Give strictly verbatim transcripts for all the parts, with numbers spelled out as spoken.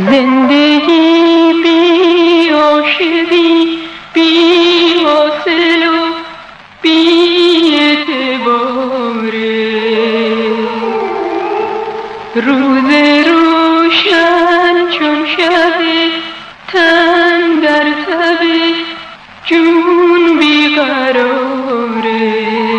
زندگی بی عاشقی بی حاصل و بی اعتباره، روز روشن چون شب تن در تب جون بیقراره،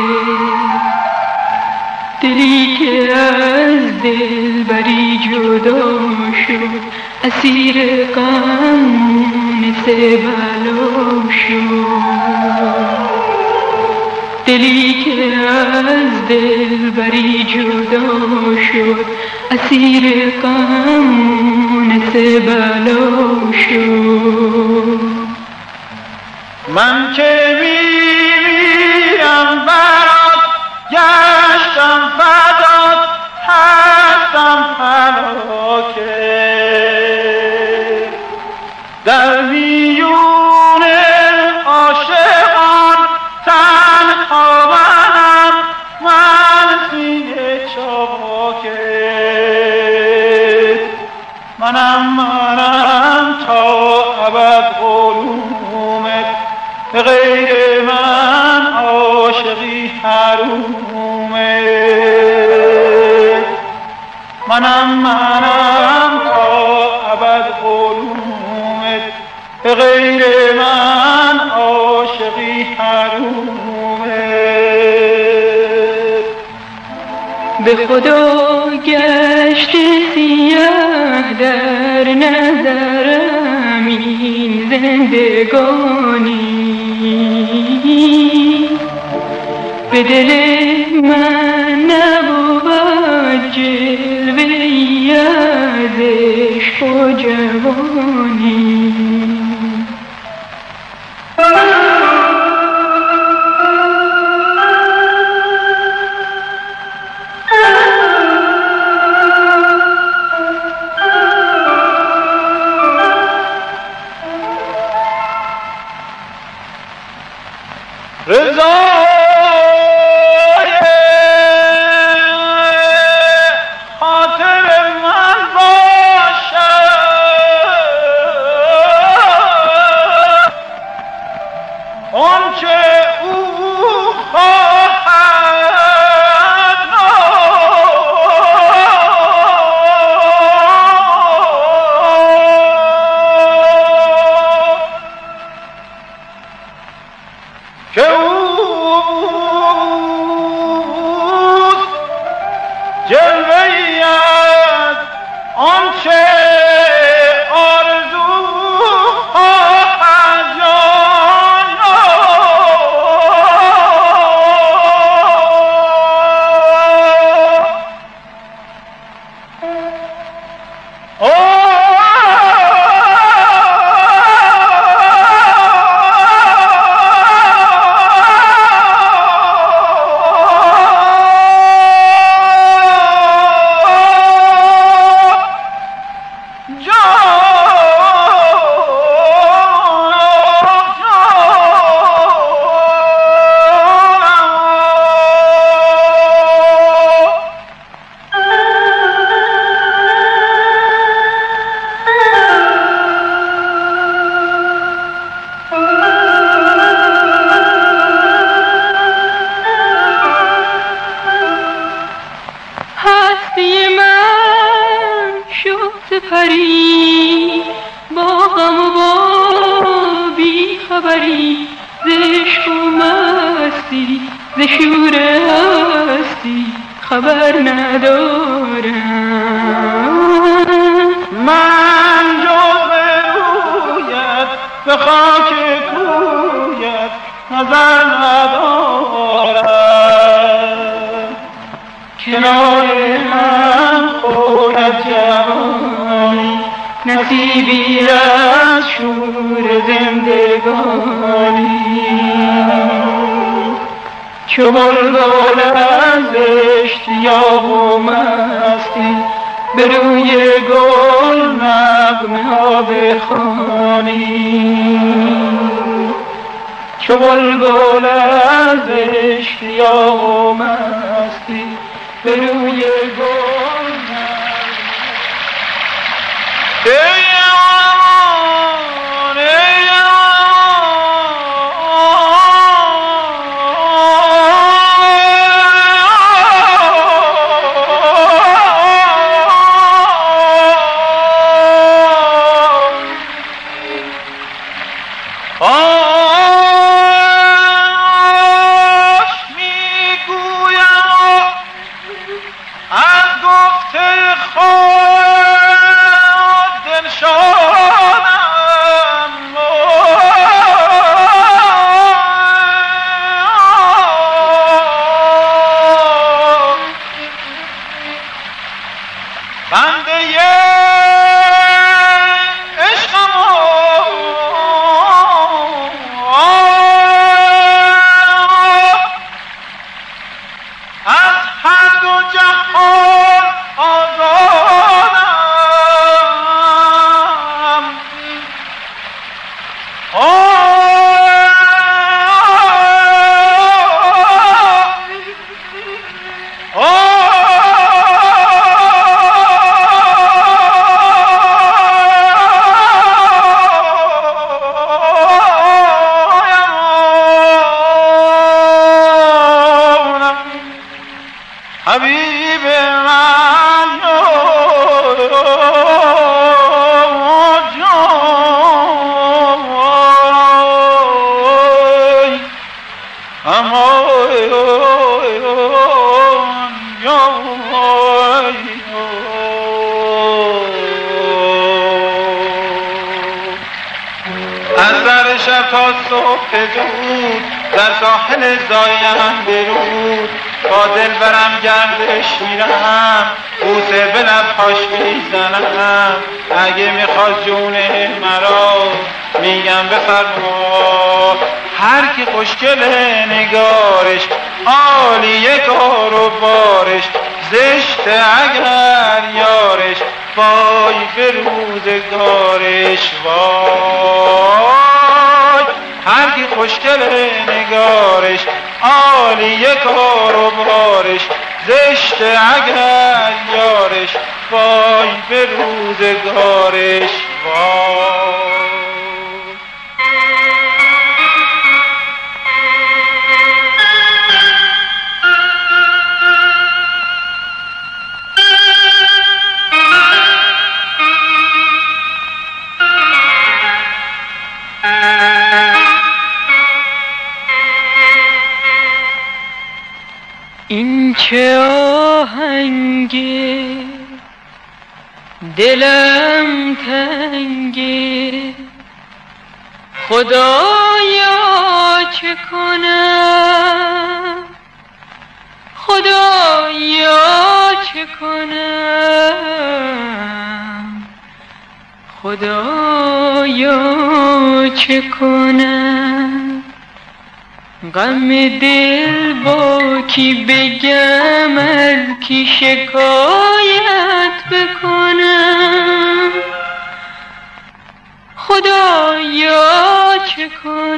دلی که از دلبری جدا شد اسیر غم مونس بلا شد، دلی که از دلبری جدا شد اسیر غم مونس بلا شد. من که میمیرم برات گشتم فدات هستم فلاکه، در میون عاشقان تنها منم، من سینه چاکه، منم منم تا ابد علومت، به غیر من عاشقی حرومه، منم منم تا ابد علومت، به غیر من عاشقی حرومه. به خدا گشت سیاه در نظرم این زندگانی، به دل من نبود جلوه‌ای از عشق و جوانی. رضای خاطر من باشد، آنچه او خواهد که اوست جلوه‌ای از آنچه آرزو خواهد جان. سپری با غم و با بی خبری، ز عشق و مستی ز شور هستی خبر ندارم. من جز به رویت به خاک کویت نظر ندارم، کنار هم خودت جوانی نصیبی از شور زندگانی، چو بلبل از اشتیاق و مستی به روی گل نغمه ها بخوانی، چو بلبل از اشتیاق و مستی به روی گل در ساحل زایم درود با دل برم گردش میرم بوسه به لبهاش میزنم اگه میخواد جون مرا میگم بفرما هر کی خوشگل نگارش عالیه کار و بارش زشته اگر یارش وای به روزگارش وای هر کی خوشگل نگارش عالیه کار و بارش زشته اگر یارش وای به روزگارش وای این چه آهنگه دلم تنگه خدایا چه کنم خدایا چه کنم خدایا چه کنم غم دل با کی بگم از کی شکایت بکنم خدایا چه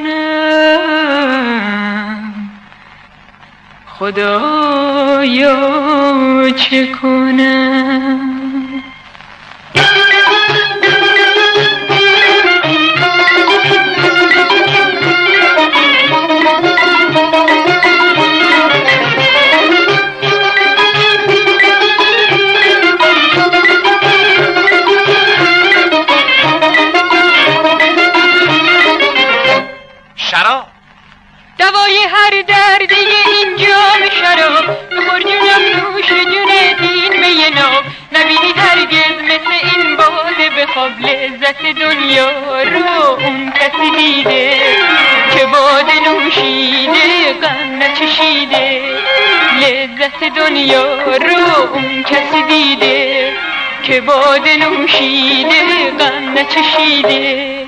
کنم خدایا چه کنم دوای هر درده این جام شراب بخور جونم نوش جون دین می ناب نبینی هرگز مثل این باده بخواب لذت دنیا رو اون کسی دیده که باده نوشیده غم نچشیده لذت دنیا رو اون کسی دیده که باده نوشیده غم نچشیده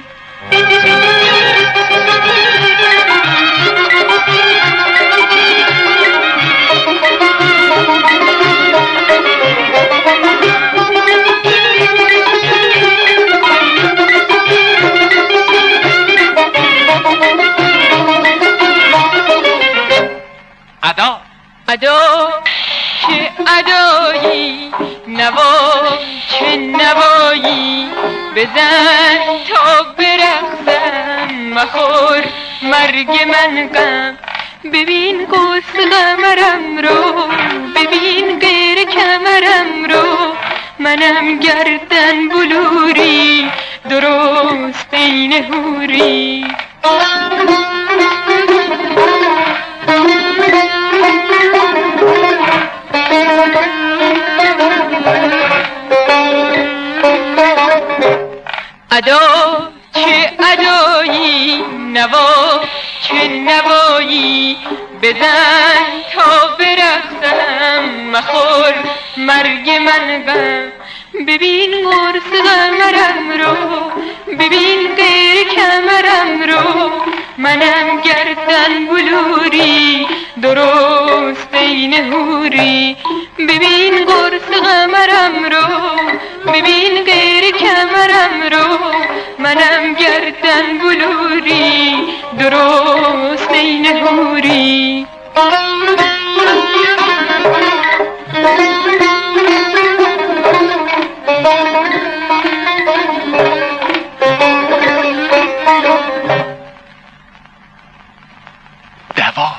ادا ادا چه ادایی نوا چه نوایی بزن تا برقصم مخور مرگ من غم. ببین قوس قمرم رو، ببین غیر کمرم رو، منم گردن بلوری درست این هوری. ادا چه ادایی، نوا چه نوایی، بزن تا برقصم مخور مرگ من غم. ببین قرص قمرم رو، ببین غیر کمرم رو، منم گردن بلوری درست این هوری. ببین قرص قمرم رو، ببین غیر کمرم رو، منم گردن بلوری درست این هوری. دوا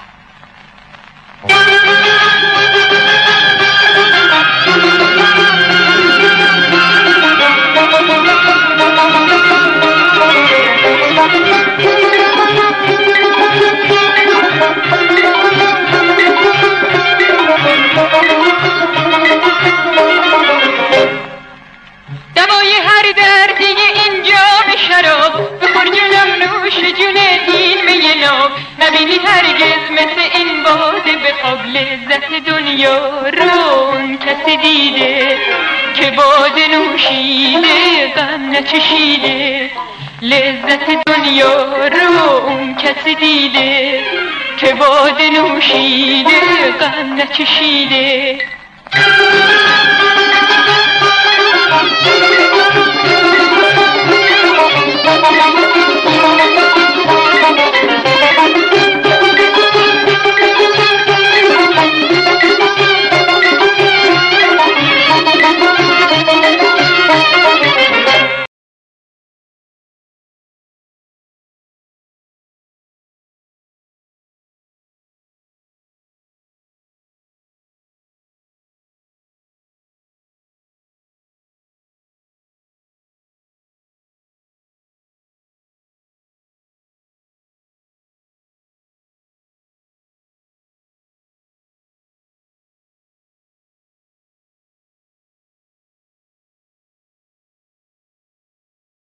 دوای هر دردی این جام شراب، بخور جونم نوش جون این می ناب. نبینی هرگز مثل این باده به خواب، لذت دنیا رو اون کسی دیده که باده نوشیده غم نچشیده. لذت دنیا رو اون کسی دیده که باده نوشیده غم نچشیده.